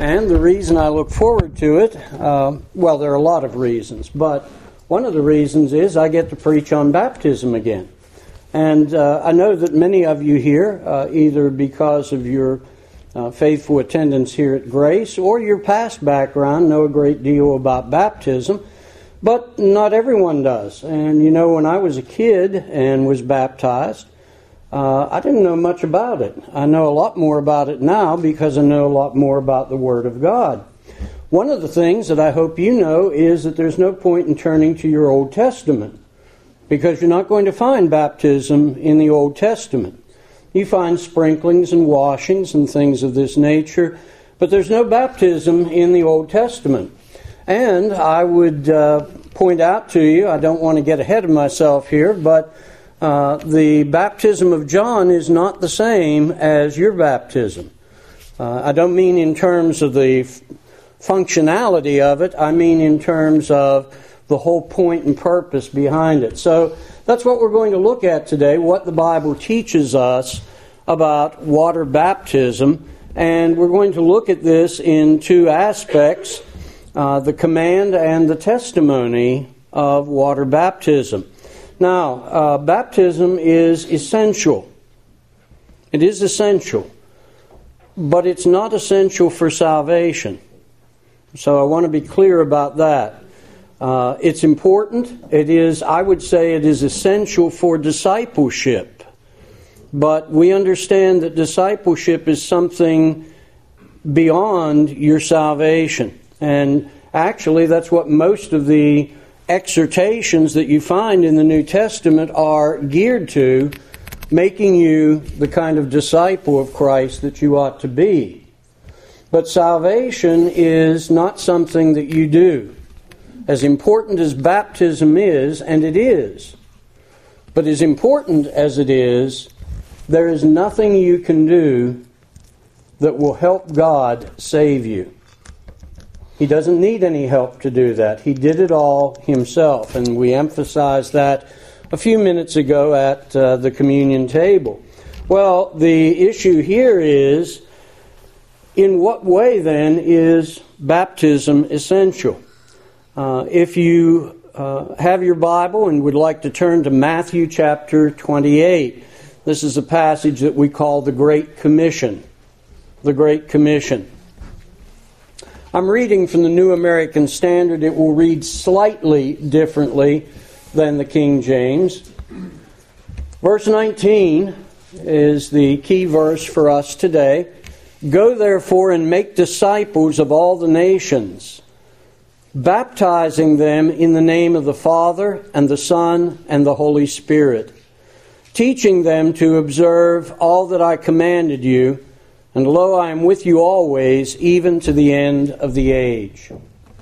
And the reason I look forward to it, well, there are a lot of reasons, but one of the reasons is I get to preach on baptism again. And I know that many of you here, either because of your faithful attendance here at Grace or your past background, know a great deal about baptism, but not everyone does. And you know, when I was a kid and was baptized, I didn't know much about it. I know a lot more about it now because I know a lot more about the Word of God. One of the things that I hope you know is that there's no point in turning to your Old Testament, because you're not going to find baptism in the Old Testament. You find sprinklings and washings and things of this nature, but there's no baptism in the Old Testament. And I would point out to you, I don't want to get ahead of myself here, but the baptism of John is not the same as your baptism. I don't mean in terms of the functionality of it, I mean in terms of the whole point and purpose behind it. So that's what we're going to look at today, what the Bible teaches us about water baptism. And we're going to look at this in two aspects, the command and the testimony of water baptism. Now, baptism is essential. It is essential, but it's not essential for salvation. So I want to be clear about that. It's important. It is, I would say, it is essential for discipleship. But we understand that discipleship is something beyond your salvation. And actually, that's what most of the exhortations that you find in the New Testament are geared to, making you the kind of disciple of Christ that you ought to be. But salvation is not something that you do. As important as baptism is, and it is, but as important as it is, there is nothing you can do that will help God save you. He doesn't need any help to do that. He did it all himself, and we emphasized that a few minutes ago at the communion table. Well, the issue here is, in what way then is baptism essential? If you have your Bible and would like to turn to Matthew chapter 28, this is a passage that we call the Great Commission. The Great Commission. I'm reading from the New American Standard. It will read slightly differently than the King James. Verse 19 is the key verse for us today. Go therefore and make disciples of all the nations, baptizing them in the name of the Father and the Son and the Holy Spirit, teaching them to observe all that I commanded you, and lo, I am with you always, even to the end of the age.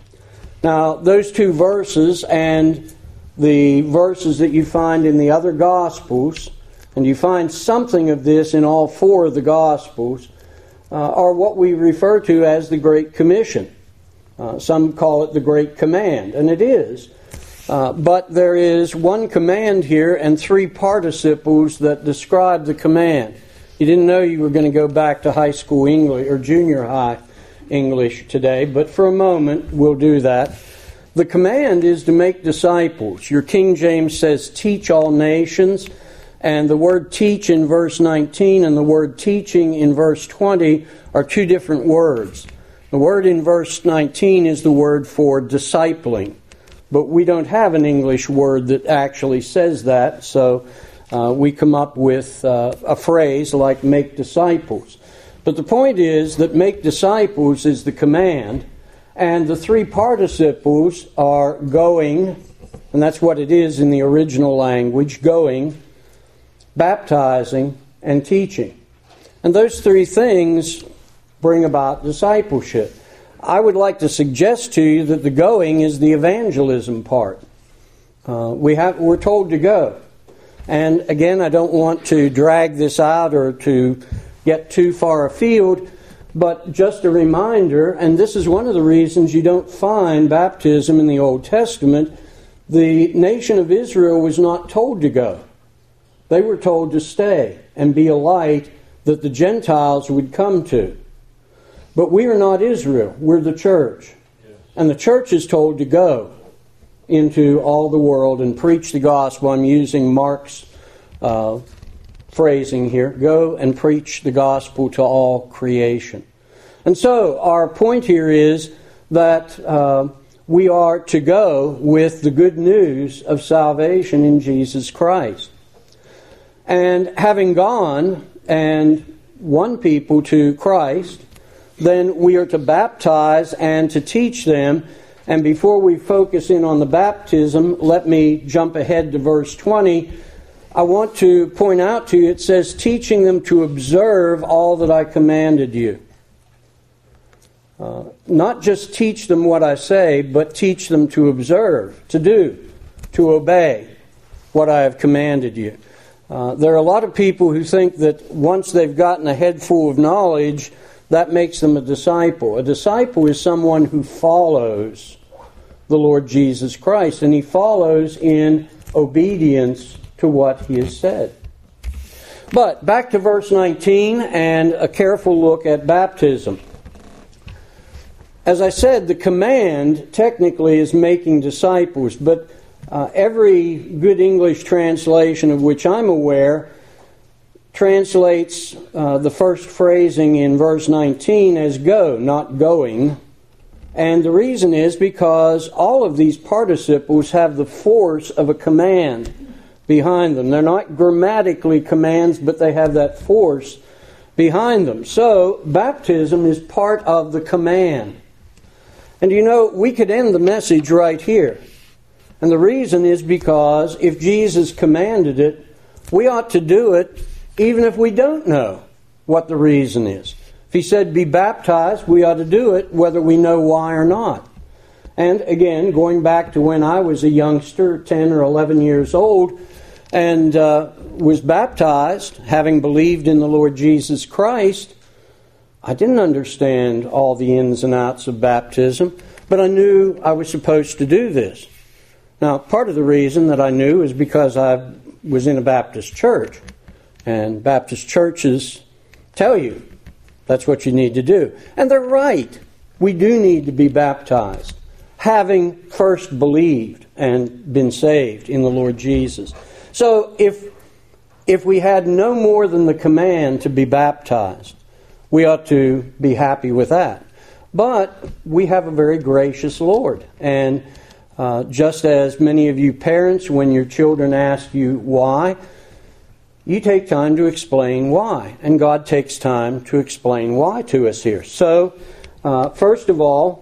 Now, those two verses and the verses that you find in the other Gospels, and you find something of this in all four of the Gospels, are what we refer to as the Great Commission. Some call it the Great Command, and it is. But there is one command here and three participles that describe the command. You didn't know you were going to go back to high school English or junior high English today, but for a moment we'll do that. The command is to make disciples. Your King James says, teach all nations, and the word teach in verse 19 and the word teaching in verse 20 are two different words. The word in verse 19 is the word for discipling, but we don't have an English word that actually says that, so we come up with a phrase like make disciples. But the point is that make disciples is the command, and the three participles are going, and that's what it is in the original language, going, baptizing, and teaching. And those three things bring about discipleship. I would like to suggest to you that the going is the evangelism part. We're told to go. And again, I don't want to drag this out or to get too far afield, but just a reminder, and this is one of the reasons you don't find baptism in the Old Testament. The nation of Israel was not told to go. They were told to stay and be a light that the Gentiles would come to. But we are not Israel. We're the church. And the church is told to go into all the world and preach the gospel. I'm using Mark's phrasing here. Go and preach the gospel to all creation. And so our point here is that we are to go with the good news of salvation in Jesus Christ. And having gone and won people to Christ, then we are to baptize and to teach them. And before we focus in on the baptism, let me jump ahead to verse 20. I want to point out to you, it says, teaching them to observe all that I commanded you. Not just teach them what I say, but teach them to observe, to do, to obey what I have commanded you. There are a lot of people who think that once they've gotten a head full of knowledge, that makes them a disciple. A disciple is someone who follows the Lord Jesus Christ, and he follows in obedience to what he has said. But back to verse 19 and a careful look at baptism. As I said, the command technically is making disciples, but every good English translation of which I'm aware translates the first phrasing in verse 19 as go, not going. And the reason is because all of these participles have the force of a command behind them. They're not grammatically commands, but they have that force behind them. So baptism is part of the command. And you know, we could end the message right here. And the reason is because if Jesus commanded it, we ought to do it even if we don't know what the reason is. If he said be baptized, we ought to do it whether we know why or not. And again, going back to when I was a youngster, 10 or 11 years old, and was baptized, having believed in the Lord Jesus Christ, I didn't understand all the ins and outs of baptism, but I knew I was supposed to do this. Now, part of the reason that I knew is because I was in a Baptist church. And Baptist churches tell you that's what you need to do. And they're right. We do need to be baptized, having first believed and been saved in the Lord Jesus. So if we had no more than the command to be baptized, we ought to be happy with that. But we have a very gracious Lord. And just as many of you parents, when your children ask you why, you take time to explain why. And God takes time to explain why to us here. So, first of all,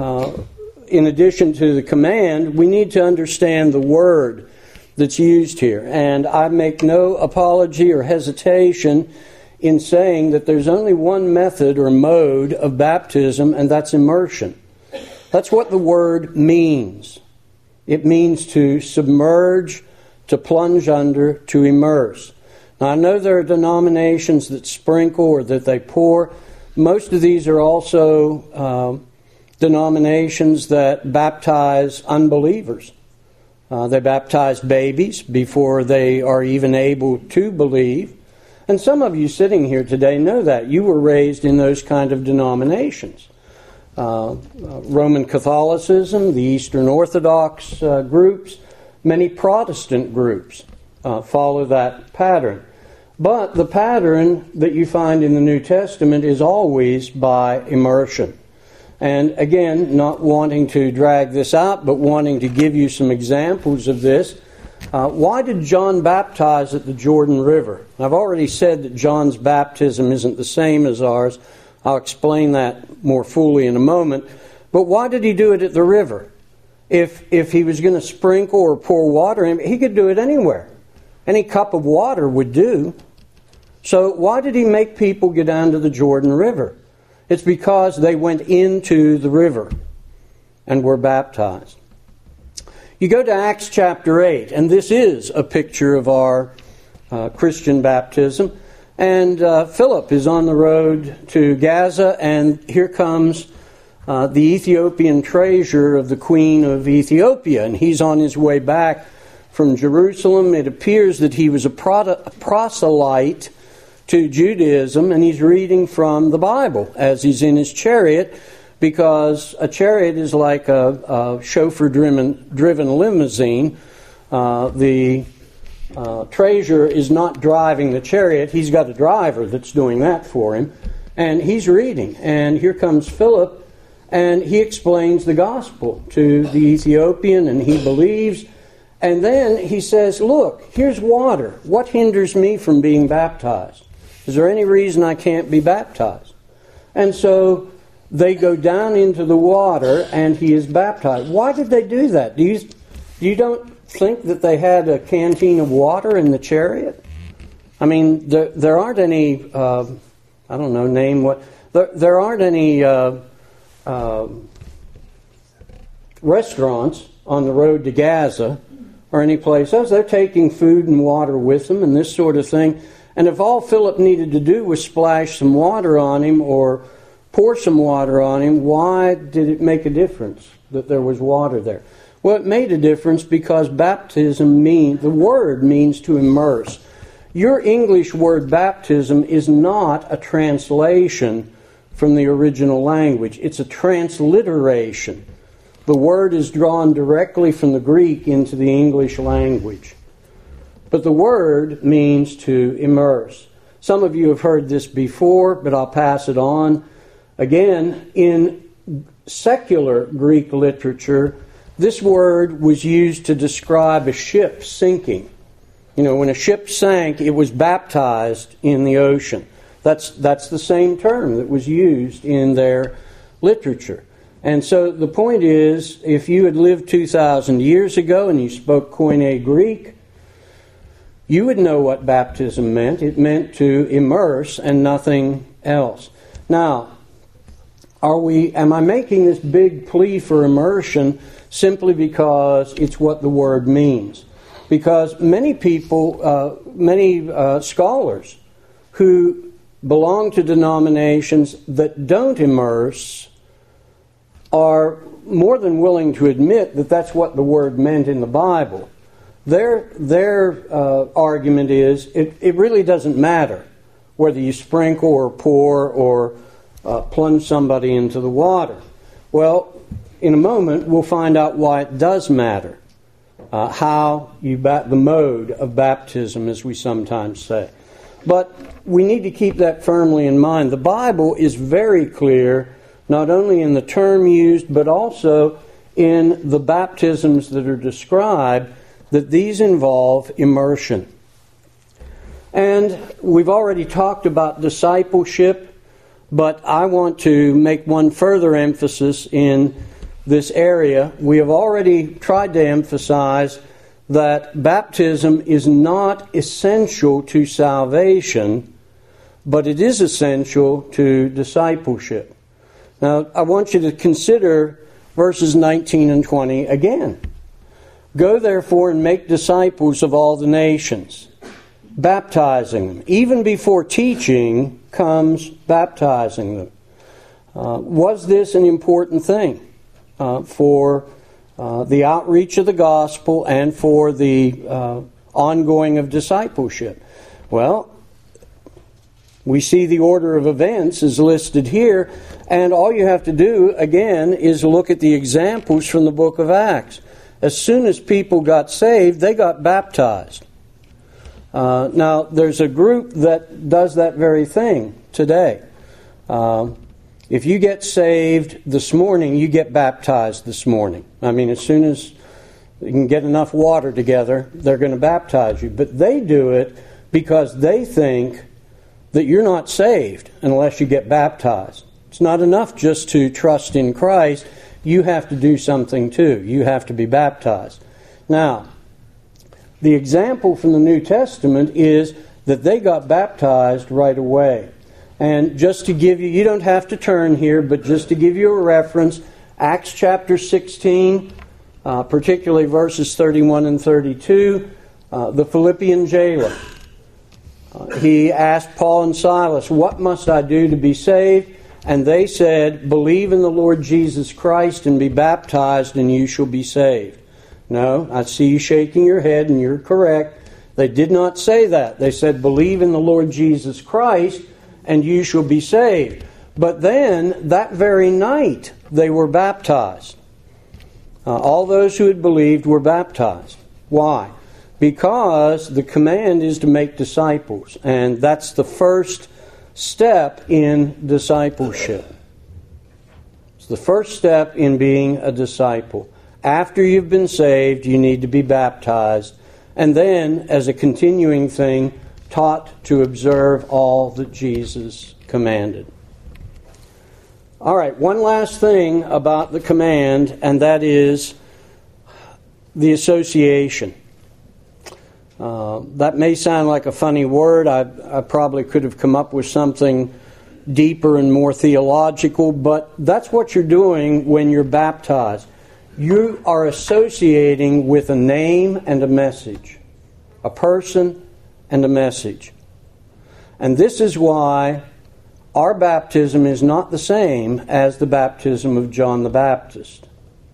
in addition to the command, we need to understand the word that's used here. And I make no apology or hesitation in saying that there's only one method or mode of baptism, and that's immersion. That's what the word means. It means to submerge, to plunge under, to immerse. Now, I know there are denominations that sprinkle or that they pour. Most of these are also denominations that baptize unbelievers. They baptize babies before they are even able to believe. And some of you sitting here today know that. You were raised in those kind of denominations. Roman Catholicism, the Eastern Orthodox groups, many Protestant groups follow that pattern. But the pattern that you find in the New Testament is always by immersion. And again, not wanting to drag this out, but wanting to give you some examples of this. Why did John baptize at the Jordan River? I've already said that John's baptism isn't the same as ours. I'll explain that more fully in a moment. But why did he do it at the river? If he was going to sprinkle or pour water in, he could do it anywhere. Any cup of water would do. So why did he make people go down to the Jordan River? It's because they went into the river and were baptized. You go to Acts chapter 8, and this is a picture of our Christian baptism. And Philip is on the road to Gaza, and here comes the Ethiopian treasurer of the Queen of Ethiopia, and he's on his way back from Jerusalem. It appears that he was a proselyte to Judaism, and he's reading from the Bible as he's in his chariot, because a chariot is like a chauffeur-driven limousine. The treasurer is not driving the chariot. He's got a driver that's doing that for him. And he's reading. And here comes Philip, and he explains the gospel to the Ethiopian, and he believes. And then he says, look, here's water. What hinders me from being baptized? Is there any reason I can't be baptized? And so they go down into the water, and he is baptized. Why did they do that? You don't think that they had a canteen of water in the chariot? I mean, there aren't any, I don't know, name what, there aren't any restaurants on the road to Gaza or any place else. They're taking food and water with them and this sort of thing. And if all Philip needed to do was splash some water on him or pour some water on him, why did it make a difference that there was water there? Well, it made a difference because baptism the word means to immerse. Your English word baptism is not a translation from the original language. It's a transliteration. The word is drawn directly from the Greek into the English language. But the word means to immerse. Some of you have heard this before, but I'll pass it on. Again, in secular Greek literature, this word was used to describe a ship sinking. You know, when a ship sank, it was baptized in the ocean. That's the same term that was used in their literature. And so the point is, if you had lived 2,000 years ago and you spoke Koine Greek, you would know what baptism meant. It meant to immerse and nothing else. Now, am I making this big plea for immersion simply because it's what the word means? Because many people, many scholars who belong to denominations that don't immerse are more than willing to admit that that's what the word meant in the Bible. Their argument is it really doesn't matter whether you sprinkle or pour or plunge somebody into the water. Well, in a moment we'll find out why it does matter. The mode of baptism, as we sometimes say. But we need to keep that firmly in mind. The Bible is very clear, not only in the term used, but also in the baptisms that are described, that these involve immersion. And we've already talked about discipleship, but I want to make one further emphasis in this area. We have already tried to emphasize that baptism is not essential to salvation, but it is essential to discipleship. Now, I want you to consider verses 19 and 20 again. Go therefore and make disciples of all the nations, baptizing them. Even before teaching comes baptizing them. Was this an important thing for the outreach of the gospel and for the ongoing of discipleship? Well, we see the order of events is listed here, and all you have to do, again, is look at the examples from the book of Acts. As soon as people got saved, they got baptized. Now, there's a group that does that very thing today. If you get saved this morning, you get baptized this morning. I mean, as soon as you can get enough water together, they're going to baptize you. But they do it because they think that you're not saved unless you get baptized. It's not enough just to trust in Christ. You have to do something too. You have to be baptized. Now, the example from the New Testament is that they got baptized right away. And just to give you don't have to turn here, but just to give you a reference, Acts chapter 16, particularly verses 31 and 32, the Philippian jailer. He asked Paul and Silas, "What must I do to be saved?" And they said, "Believe in the Lord Jesus Christ and be baptized, and you shall be saved." No, I see you shaking your head, and you're correct. They did not say that. They said, believe in the Lord Jesus Christ and you shall be saved. But then, that very night, they were baptized. All those who had believed were baptized. Why? Because the command is to make disciples. And that's the first step in discipleship. It's the first step in being a disciple. After you've been saved, you need to be baptized. And then, as a continuing thing, taught to observe all that Jesus commanded. All right, one last thing about the command, and that is the association. That may sound like a funny word. I probably could have come up with something deeper and more theological, but that's what you're doing when you're baptized. You are associating with a name and a message, a person and a message. And this is why our baptism is not the same as the baptism of John the Baptist.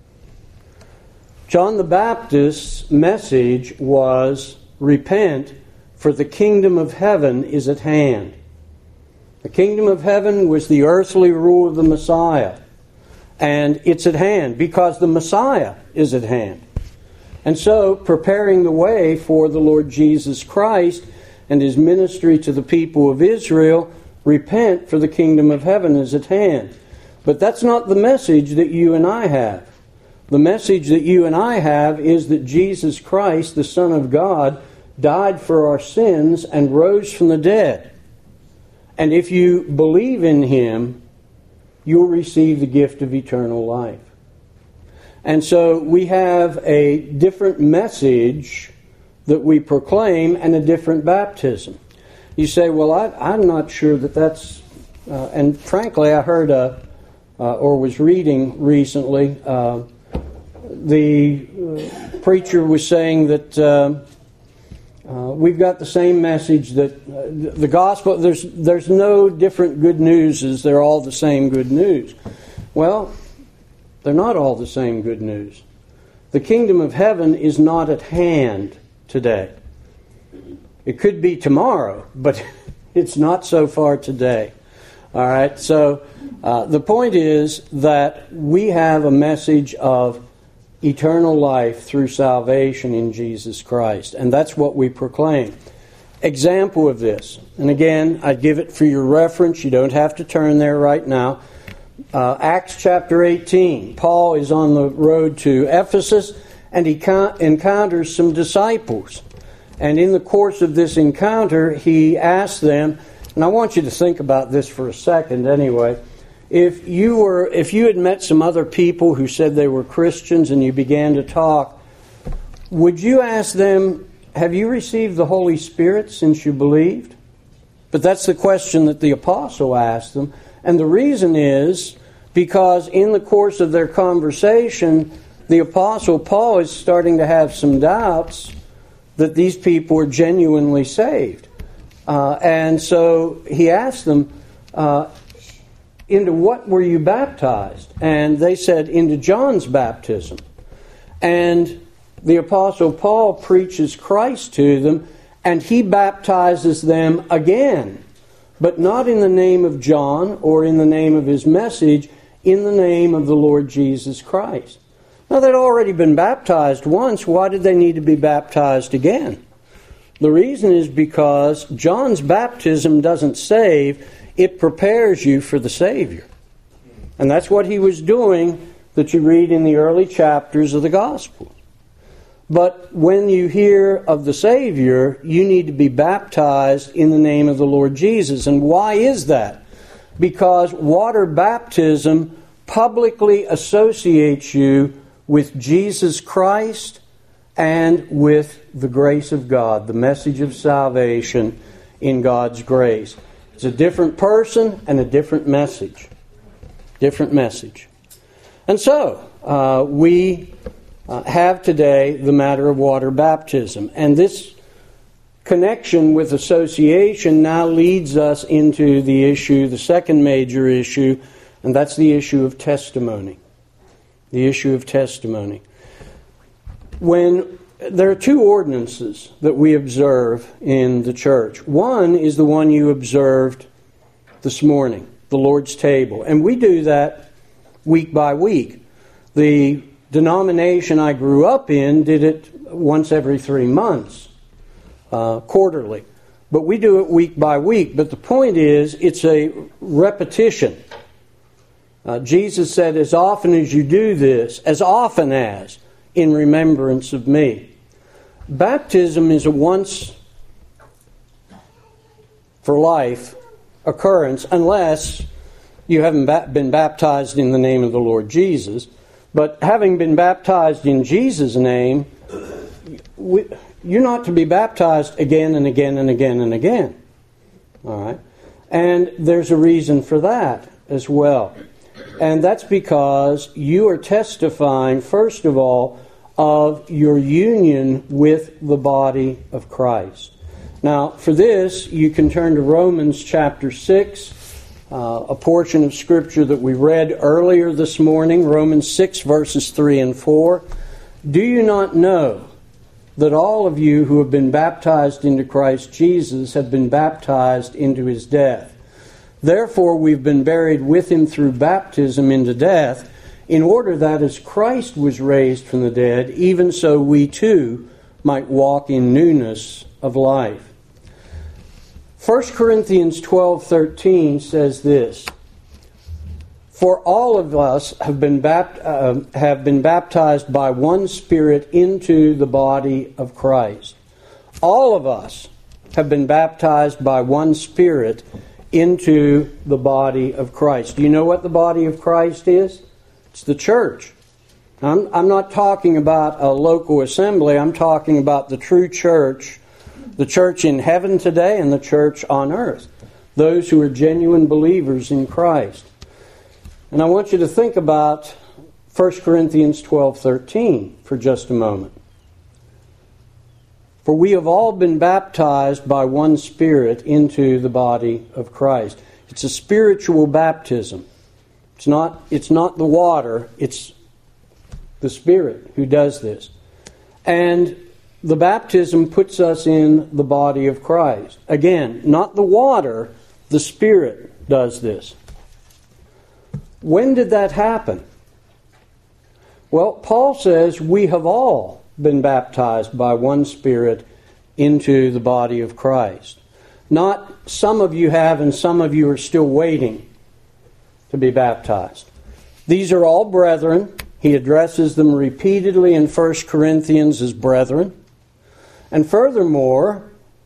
John the Baptist's message was, repent, for the kingdom of heaven is at hand. The kingdom of heaven was the earthly rule of the Messiah. And it's at hand because the Messiah is at hand. And so, preparing the way for the Lord Jesus Christ and His ministry to the people of Israel, repent, for the kingdom of heaven is at hand. But that's not the message that you and I have. The message that you and I have is that Jesus Christ, the Son of God, died for our sins and rose from the dead. And if you believe in Him, you'll receive the gift of eternal life. And so we have a different message that we proclaim and a different baptism. You say, well, I'm not sure that that's... and frankly, I heard or was reading recently, the preacher was saying that we've got the same message, that the gospel, there's no different good news, they're all the same good news. Well, they're not all the same good news. The kingdom of heaven is not at hand today. It could be tomorrow, but it's not so far today. All right, so the point is that we have a message of eternal life through salvation in Jesus Christ, and that's what we proclaim. Example of this, and again, I give it for your reference. You don't have to turn there right now. Acts chapter 18. Paul is on the road to Ephesus, and he encounters some disciples. And in the course of this encounter, he asks them, and I want you to think about this for a second anyway. If you had met some other people who said they were Christians and you began to talk, would you ask them, have you received the Holy Spirit since you believed? But that's the question that the apostle asked them. And the reason is because in the course of their conversation, the apostle Paul is starting to have some doubts that these people are genuinely saved. And so he asked them, into what were you baptized? And they said, into John's baptism. And the apostle Paul preaches Christ to them, and he baptizes them again, but not in the name of John or in the name of his message, in the name of the Lord Jesus Christ. Now, they'd already been baptized once. Why did they need to be baptized again? The reason is because John's baptism doesn't save, it prepares you for the Savior. And that's what he was doing that you read in the early chapters of the Gospel. But when you hear of the Savior, you need to be baptized in the name of the Lord Jesus. And why is that? Because water baptism publicly associates you with Jesus Christ and with the grace of God, the message of salvation in God's grace. It's a different person and a different message. Different message. And so, we have today the matter of water baptism. And this connection with association now leads us into the issue, the second major issue, and that's the issue of testimony. The issue of testimony. When there are two ordinances that we observe in the church. One is the one you observed this morning, the Lord's table. And we do that week by week. The denomination I grew up in did it once every 3 months, quarterly. But we do it week by week. But the point is, it's a repetition. Jesus said, as often as you do this, as often as, in remembrance of me. Baptism is a once for life occurrence, unless you haven't been baptized in the name of the Lord Jesus. But having been baptized in Jesus' name, you're not to be baptized again and again and again and again. All right? And there's a reason for that as well. And that's because you are testifying, first of all, of your union with the body of Christ. Now, for this, you can turn to Romans chapter 6, a portion of Scripture that we read earlier this morning, Romans 6, verses 3 and 4. Do you not know that all of you who have been baptized into Christ Jesus have been baptized into His death? Therefore, we've been buried with Him through baptism into death, in order that as Christ was raised from the dead, even so we too might walk in newness of life. 1 Corinthians 12:13 says this, for all of us have been baptized by one Spirit into the body of Christ. All of us have been baptized by one Spirit into the body of Christ. Do you know what the body of Christ is? It's the church. I'm not talking about a local assembly. I'm talking about the true church, the church in heaven today and the church on earth, those who are genuine believers in Christ. And I want you to think about 1 Corinthians 12:13 for just a moment. For we have all been baptized by one Spirit into the body of Christ. It's a spiritual baptism. It's not the water, it's the Spirit who does this. And the baptism puts us in the body of Christ. Again, not the water, the Spirit does this. When did that happen? Well, Paul says we have all been baptized by one Spirit into the body of Christ. Not some of you have and some of you are still waiting to be baptized. These are all brethren. He addresses them repeatedly in 1 Corinthians as brethren. And furthermore,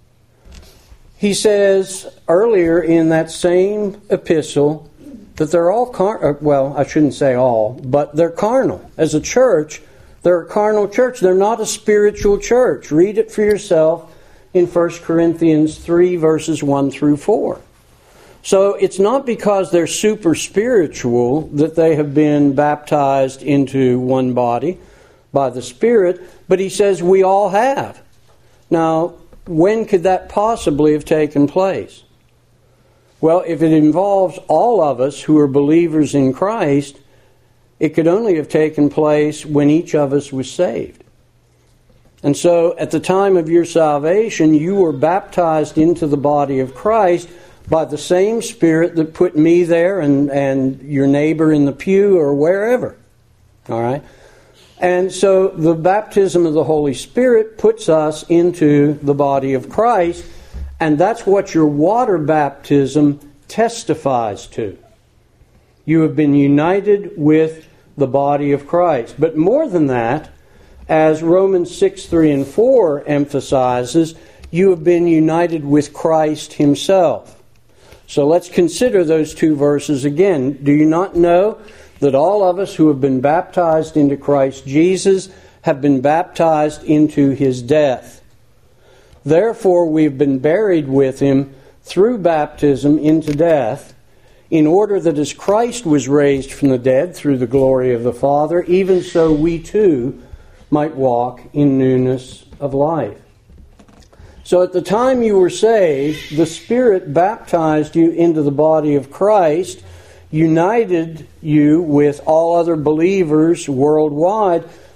he says earlier in that same epistle that they're all well, I shouldn't say all, but they're carnal. As a church, they're a carnal church. They're not a spiritual church. Read it for yourself in 1 Corinthians 3, verses 1 through 4. So it's not because they're super spiritual that they have been baptized into one body by the Spirit, but he says we all have. Now, when could that possibly have taken place? Well, if it involves all of us who are believers in Christ, it could only have taken place when each of us was saved. And so, at the time of your salvation, you were baptized into the body of Christ by the same Spirit that put me there and your neighbor in the pew or wherever. All right? And so the baptism of the Holy Spirit puts us into the body of Christ, and that's what your water baptism testifies to. You have been united with the body of Christ. But more than that, as Romans 6, 3 and 4 emphasizes, you have been united with Christ Himself. So let's consider those two verses again. Do you not know that all of us who have been baptized into Christ Jesus have been baptized into His death? Therefore, we've been buried with Him through baptism into death, in order that as Christ was raised from the dead through the glory of the Father, even so we too might walk in newness of life. So at the time you were saved, the Spirit baptized you into the body of Christ, united you with all other believers worldwide,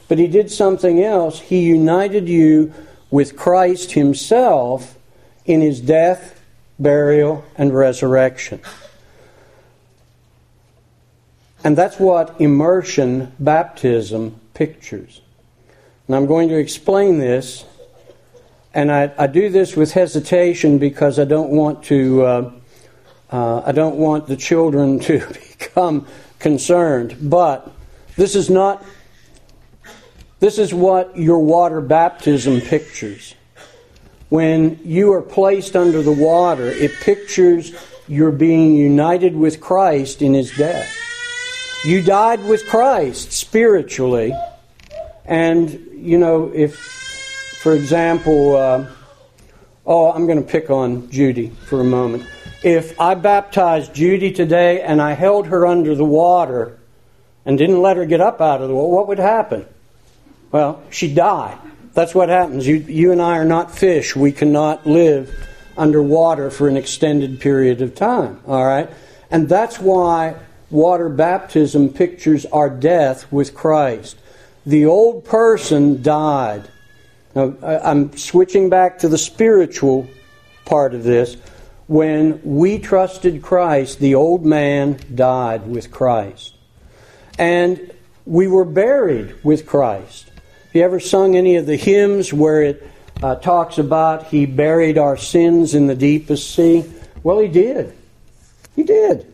But He did something else. He united you with Christ Himself in His death, burial, and resurrection. And that's what immersion baptism pictures. And I'm going to explain this, and I do this with hesitation because I don't want the children to become concerned. But this is what your water baptism pictures. When you are placed under the water, it pictures you're being united with Christ in His death. You died with Christ spiritually. And, if, for example, I'm going to pick on Judy for a moment. If I baptized Judy today and I held her under the water and didn't let her get up out of the water, what would happen? Well, she'd die. That's what happens. You and I are not fish. We cannot live underwater for an extended period of time. All right? And that's why water baptism pictures our death with Christ. The old person died. Now, I'm switching back to the spiritual part of this. When we trusted Christ, the old man died with Christ. And we were buried with Christ. Have you ever sung any of the hymns where it talks about He buried our sins in the deepest sea? Well, He did. He did.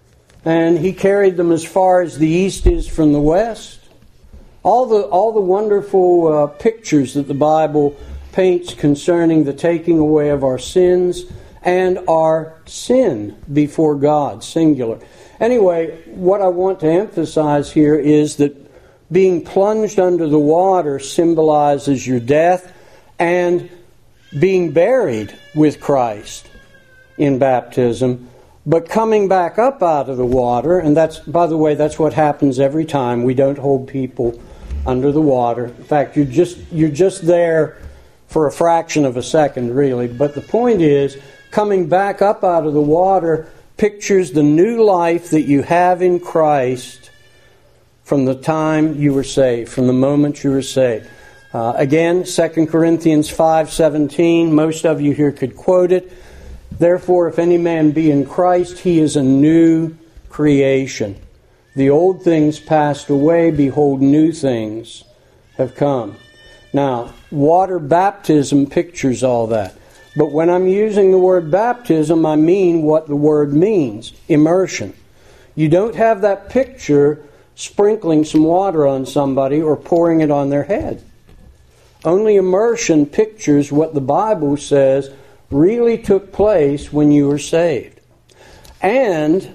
And He carried them as far as the east is from the west. All the wonderful pictures that the Bible paints concerning the taking away of our sins and our sin before God, singular. Anyway, what I want to emphasize here is that being plunged under the water symbolizes your death, and being buried with Christ in baptism, but coming back up out of the water, and that's, by the way, that's what happens every time. We don't hold people under the water. In fact, you're just there for a fraction of a second, really. But the point is, coming back up out of the water pictures the new life that you have in Christ from the time you were saved, from the moment you were saved. Again, 2 Corinthians 5:17, most of you here could quote it. Therefore, if any man be in Christ, he is a new creation. The old things passed away, behold, new things have come. Now, water baptism pictures all that. But when I'm using the word baptism, I mean what the word means, immersion. You don't have that picture sprinkling some water on somebody or pouring it on their head. Only immersion pictures what the Bible says really took place when you were saved. And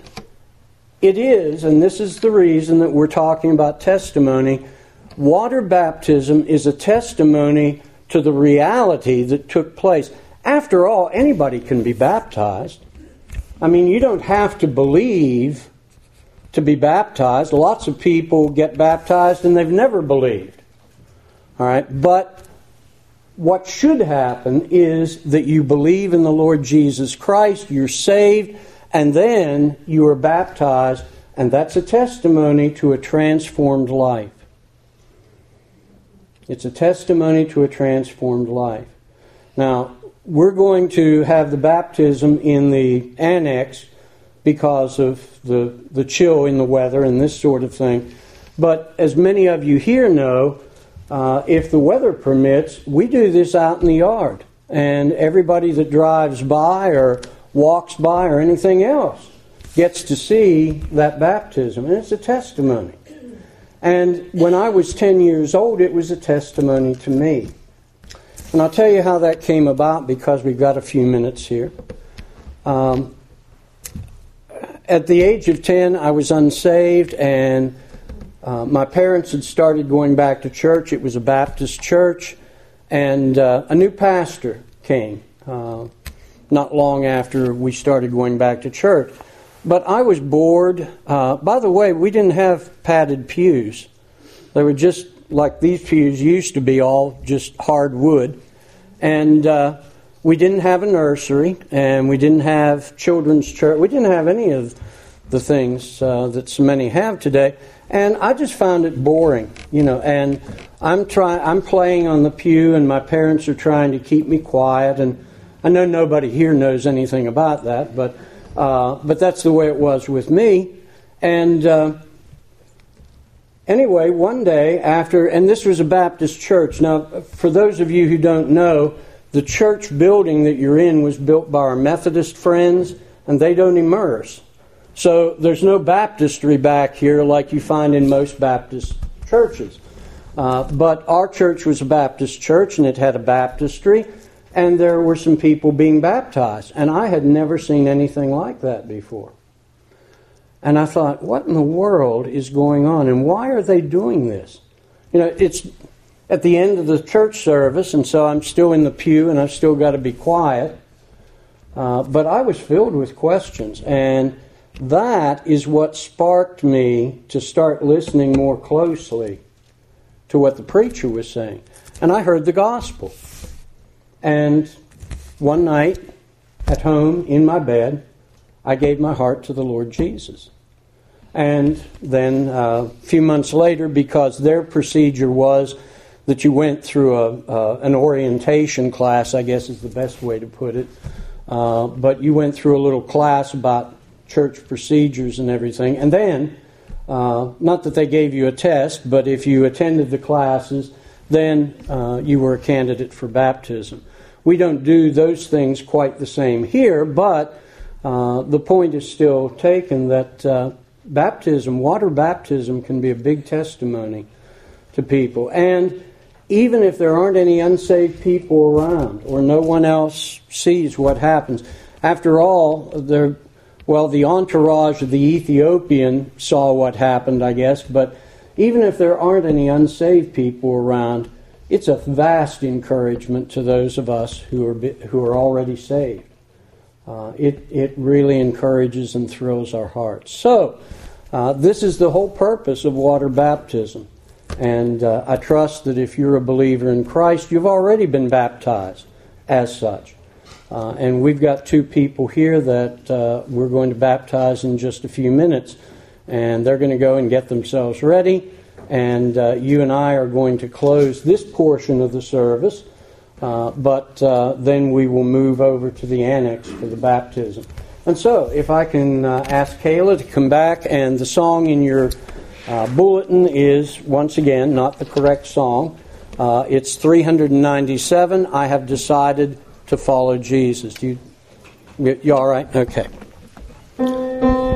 it is, and this is the reason that we're talking about testimony, water baptism is a testimony to the reality that took place. After all, anybody can be baptized. I mean, you don't have to believe to be baptized. Lots of people get baptized and they've never believed. All right, but what should happen is that you believe in the Lord Jesus Christ, you're saved, and then you are baptized, and that's a testimony to a transformed life. It's a testimony to a transformed life. Now, we're going to have the baptism in the annex because of the chill in the weather and this sort of thing. But as many of you here know, if the weather permits, we do this out in the yard. And everybody that drives by or walks by or anything else gets to see that baptism. And it's a testimony. And when I was 10 years old, it was a testimony to me. And I'll tell you how that came about because we've got a few minutes here. At the age of 10, I was unsaved, and my parents had started going back to church. It was a Baptist church, and a new pastor came not long after we started going back to church. But I was bored. By the way, we didn't have padded pews. They were just like these pews used to be, all just hard wood. And we didn't have a nursery, and we didn't have children's church. We didn't have any of the things that so many have today. And I just found it boring, and I'm playing on the pew, and my parents are trying to keep me quiet, and I know nobody here knows anything about that, but that's the way it was with me. And anyway, one day and this was a Baptist church. Now, for those of you who don't know, the church building that you're in was built by our Methodist friends, and they don't immerse. So there's no baptistry back here like you find in most Baptist churches. But our church was a Baptist church, and it had a baptistry, and there were some people being baptized. And I had never seen anything like that before. And I thought, what in the world is going on? And why are they doing this? It's at the end of the church service, and so I'm still in the pew, and I've still got to be quiet. But I was filled with questions, and that is what sparked me to start listening more closely to what the preacher was saying. And I heard the gospel. And one night, at home, in my bed, I gave my heart to the Lord Jesus. And then a few months later, because their procedure was that you went through an orientation class, I guess is the best way to put it, but you went through a little class about church procedures and everything. And then, not that they gave you a test, but if you attended the classes, then you were a candidate for baptism. We don't do those things quite the same here, but the point is still taken that baptism, water baptism, can be a big testimony to people. And even if there aren't any unsaved people around or no one else sees what happens, after all, the entourage of the Ethiopian saw what happened, I guess, but even if there aren't any unsaved people around, it's a vast encouragement to those of us who are already saved. It really encourages and thrills our hearts. So, this is the whole purpose of water baptism. And I trust that if you're a believer in Christ, you've already been baptized as such. And we've got two people here that we're going to baptize in just a few minutes. And they're going to go and get themselves ready. And you and I are going to close this portion of the service. But then we will move over to the annex for the baptism. And so, if I can ask Kayla to come back, and the song in your bulletin is, once again, not the correct song. It's 397, I Have Decided to Follow Jesus. You all right? Okay.